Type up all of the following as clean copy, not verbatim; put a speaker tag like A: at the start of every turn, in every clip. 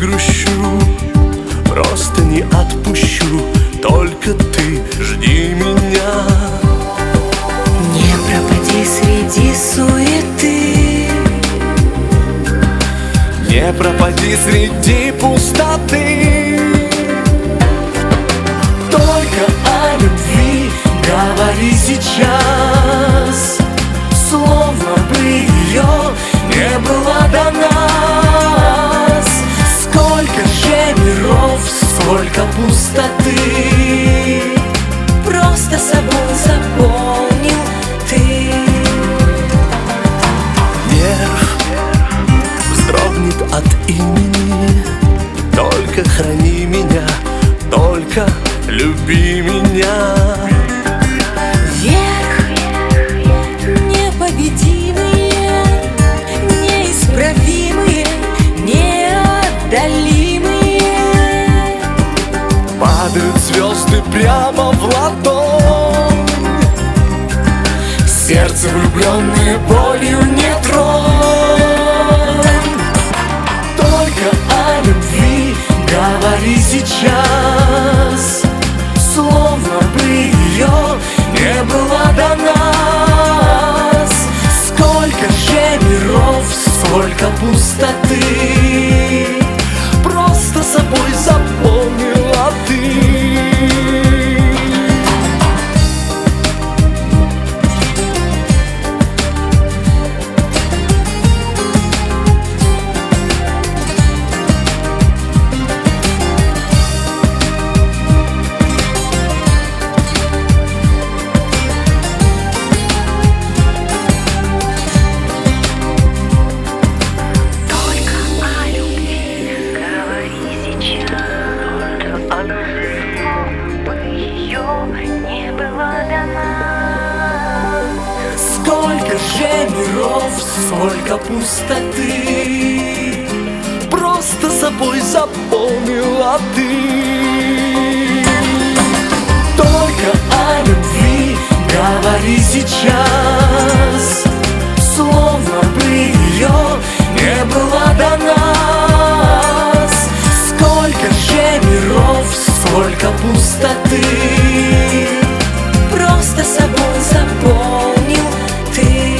A: грущу, просто не отпущу. Только ты жди меня.
B: Не пропади среди суеты,
A: не пропади среди пустоты. Только о любви говори сейчас, словно бы ее не было до нас. Сколько же миров, сколько пустоты,
B: просто собой заполнил ты.
A: Нерв вздрогнет от имени, только храни меня, только люби меня.
B: Вверх непобедимые, неисправимые, неотдалимые.
A: Падают звезды прямо в ладонь, сердце влюбленное болью не тронь. Только о любви говори сейчас, словно бы ее не было до нас. Сколько же миров, сколько пустоты, просто собой заполнила ты. Сколько же миров, сколько пустоты, просто собой заполнила ты. Только о любви говори сейчас, словно бы ее не было до нас. Сколько же миров, сколько пустоты,
B: Просто собой заполнил ты.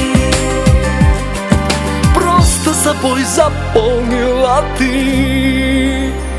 A: просто собой заполнила ты.